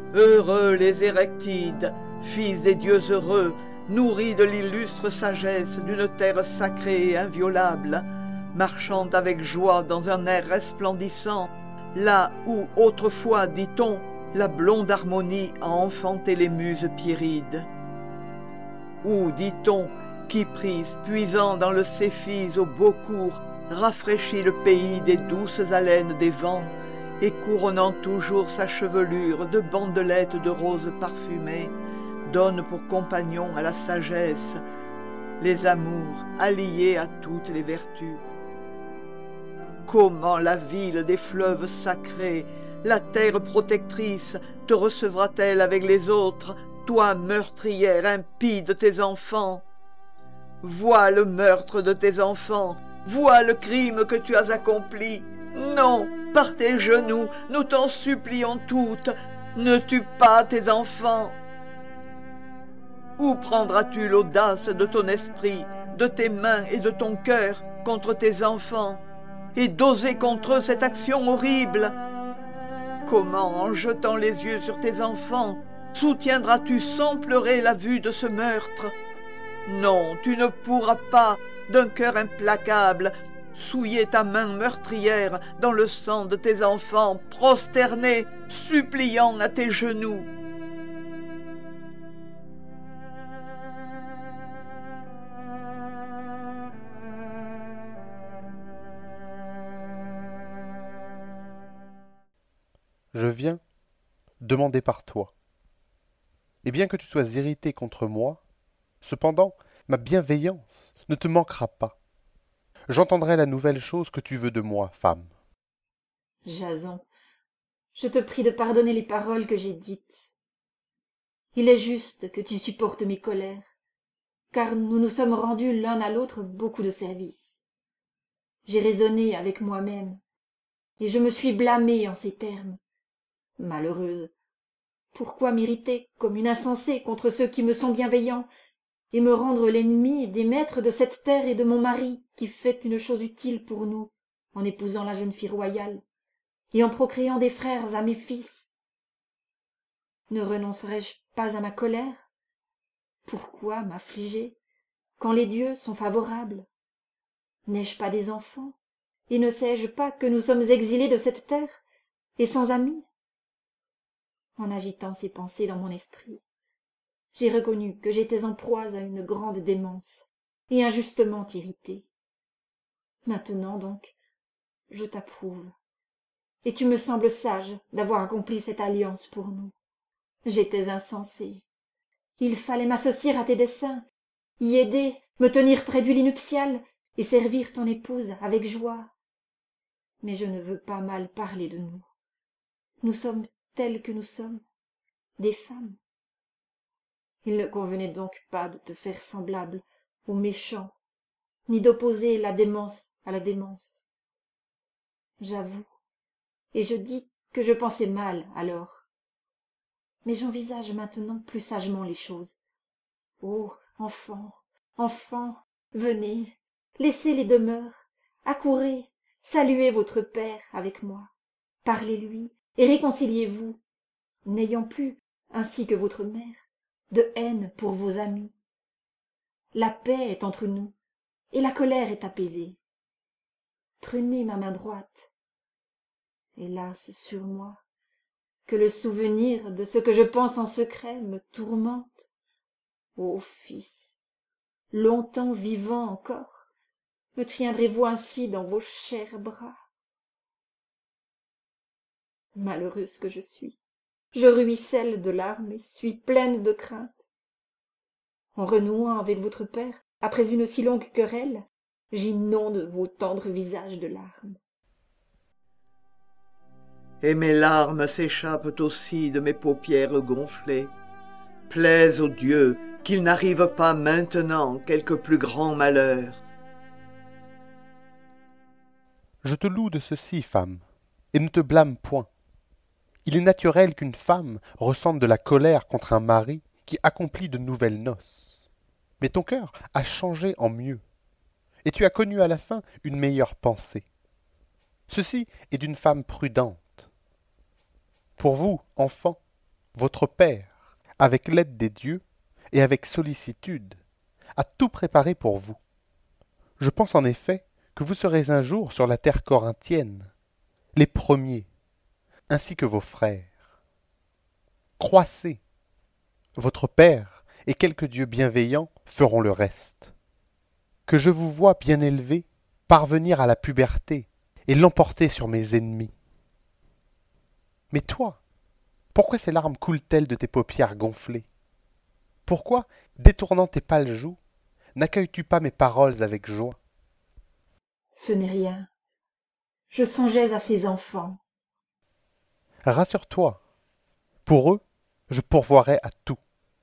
Heureux les Érectides, fils des dieux heureux, nourris de l'illustre sagesse d'une terre sacrée et inviolable, marchant avec joie dans un air resplendissant, là où autrefois, dit-on, la blonde harmonie a enfanté les muses Pierides. Où, dit-on, Kypris, puisant dans le Céphise au beau cours, rafraîchit le pays des douces haleines des vents, et couronnant toujours sa chevelure de bandelettes de roses parfumées, donne pour compagnon à la sagesse les amours alliés à toutes les vertus. Comment la ville des fleuves sacrés, la terre protectrice, te recevra-t-elle avec les autres, toi meurtrière impie de tes enfants? Vois le meurtre de tes enfants, vois le crime que tu as accompli. Non, par tes genoux, nous t'en supplions toutes, ne tue pas tes enfants. Où prendras-tu l'audace de ton esprit, de tes mains et de ton cœur contre tes enfants, et d'oser contre eux cette action horrible? Comment, en jetant les yeux sur tes enfants, soutiendras-tu sans pleurer la vue de ce meurtre? Non, tu ne pourras pas, d'un cœur implacable, souiller ta main meurtrière dans le sang de tes enfants, prosternés, suppliant à tes genoux. Je viens demander par toi. Et bien que tu sois irrité contre moi, cependant, ma bienveillance ne te manquera pas. J'entendrai la nouvelle chose que tu veux de moi, femme. Jason, je te prie de pardonner les paroles que j'ai dites. Il est juste que tu supportes mes colères, car nous nous sommes rendus l'un à l'autre beaucoup de services. J'ai raisonné avec moi-même, et je me suis blâmée en ces termes. Malheureuse, pourquoi m'irriter comme une insensée contre ceux qui me sont bienveillants, et me rendre l'ennemi des maîtres de cette terre et de mon mari qui fait une chose utile pour nous, en épousant la jeune fille royale, et en procréant des frères à mes fils? Ne renoncerai-je pas à ma colère? Pourquoi m'affliger quand les dieux sont favorables? N'ai-je pas des enfants, et ne sais-je pas que nous sommes exilés de cette terre, et sans amis? En agitant ces pensées dans mon esprit, j'ai reconnu que j'étais en proie à une grande démence, et injustement irritée. Maintenant donc, je t'approuve, et tu me sembles sage d'avoir accompli cette alliance pour nous. J'étais insensée. Il fallait m'associer à tes desseins, y aider, me tenir près du lit nuptial, et servir ton épouse avec joie. Mais je ne veux pas mal parler de nous. Nous sommes telles que nous sommes, des femmes. Il ne convenait donc pas de te faire semblable aux méchants, ni d'opposer la démence à la démence. J'avoue, et je dis que je pensais mal alors. Mais j'envisage maintenant plus sagement les choses. Ô enfants, enfants, venez, laissez les demeures, accourez, saluez votre père avec moi, parlez-lui et réconciliez-vous, n'ayant plus, ainsi que votre mère, de haine pour vos amis. La paix est entre nous, et la colère est apaisée. Prenez ma main droite. Hélas sur moi, que le souvenir de ce que je pense en secret me tourmente. Ô fils, longtemps vivant encore, me tiendrez-vous ainsi dans vos chers bras? Malheureuse que je suis, je ruisselle de larmes et suis pleine de crainte. En renouant avec votre père, après une si longue querelle, j'inonde vos tendres visages de larmes. Et mes larmes s'échappent aussi de mes paupières gonflées. Plaise aux dieux qu'il n'arrive pas maintenant quelque plus grand malheur. Je te loue de ceci, femme, et ne te blâme point. Il est naturel qu'une femme ressente de la colère contre un mari qui accomplit de nouvelles noces. Mais ton cœur a changé en mieux, et tu as connu à la fin une meilleure pensée. Ceci est d'une femme prudente. Pour vous, enfants, Votre père, avec l'aide des dieux et avec sollicitude, a tout préparé pour vous. Je pense en effet que vous serez un jour sur la terre corinthienne, les premiers, ainsi que vos frères. Croissez. Votre père et quelques dieux bienveillants feront le reste. Que je vous vois bien élevé, parvenir à la puberté et l'emporter sur mes ennemis. Mais toi, pourquoi ces larmes coulent-elles de tes paupières gonflées? Pourquoi, détournant tes pâles joues, n'accueilles-tu pas mes paroles avec joie? Ce n'est rien. Je songeais à ces enfants. Rassure-toi, pour eux, je pourvoirai à tout.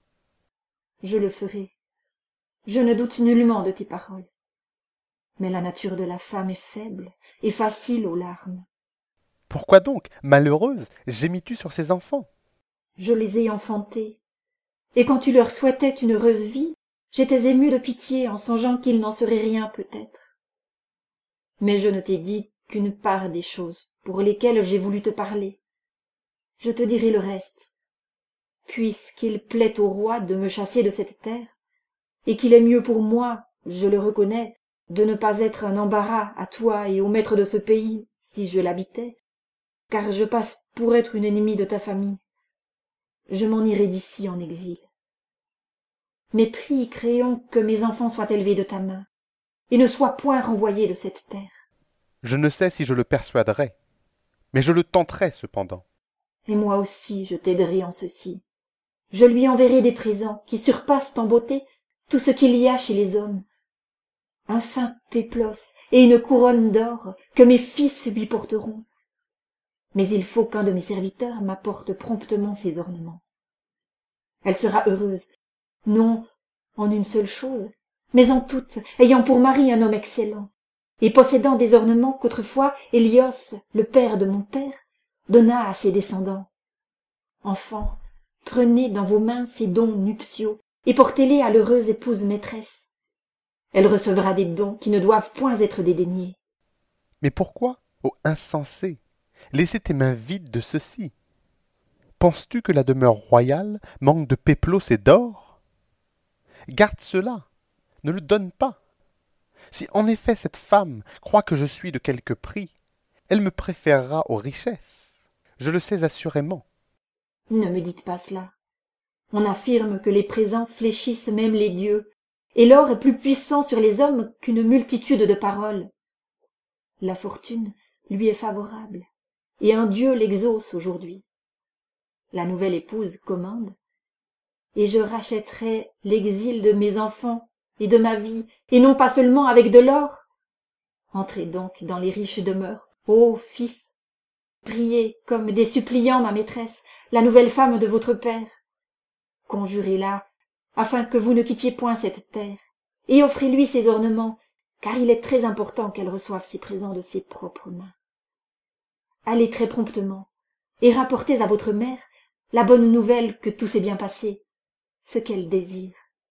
Je le ferai. Je ne doute nullement de tes paroles. Mais la nature de la femme est faible et facile aux larmes. Pourquoi donc, malheureuse, gémis-tu sur ces enfants? Je les ai enfantés. Et quand tu leur souhaitais une heureuse vie, j'étais émue de pitié en songeant qu'il n'en serait rien peut-être. Mais je ne t'ai dit qu'une part des choses pour lesquelles j'ai voulu te parler. Je te dirai le reste. Puisqu'il plaît au roi de me chasser de cette terre, et qu'il est mieux pour moi, je le reconnais, de ne pas être un embarras à toi et au maître de ce pays, si je l'habitais, car je passe pour être une ennemie de ta famille. Je m'en irai d'ici en exil. Mais prie, Créon, que mes enfants soient élevés de ta main, et ne soient point renvoyés de cette terre. Je ne sais si je le persuaderai, mais je le tenterai cependant. Et moi aussi je t'aiderai en ceci. Je lui enverrai des présents qui surpassent en beauté tout ce qu'il y a chez les hommes. Un fin péplos et une couronne d'or que mes fils lui porteront. Mais il faut qu'un de mes serviteurs m'apporte promptement ces ornements. Elle sera heureuse, non en une seule chose, mais en toutes, ayant pour mari un homme excellent, et possédant des ornements qu'autrefois Hélios, le père de mon père, donna à ses descendants. Enfants, prenez dans vos mains ces dons nuptiaux, et portez-les à l'heureuse épouse maîtresse. Elle recevra des dons qui ne doivent point être dédaignés. Mais pourquoi, ô insensé, laisser tes mains vides de ceci? Penses-tu que la demeure royale manque de péplos et d'or? Garde cela, ne le donne pas. Si en effet cette femme croit que je suis de quelque prix, elle me préférera aux richesses. Je le sais assurément. Ne me dites pas cela. On affirme que les présents fléchissent même les dieux, et l'or est plus puissant sur les hommes qu'une multitude de paroles. La fortune lui est favorable, et un dieu l'exauce aujourd'hui. La nouvelle épouse commande, et je rachèterai l'exil de mes enfants et de ma vie, et non pas seulement avec de l'or. Entrez donc dans les riches demeures, ô fils. Priez comme des suppliants ma maîtresse, la nouvelle femme de votre père. Conjurez-la, afin que vous ne quittiez point cette terre, et offrez-lui ses ornements, car il est très important qu'elle reçoive ses présents de ses propres mains. Allez très promptement, et rapportez à votre mère la bonne nouvelle que tout s'est bien passé, ce qu'elle désire.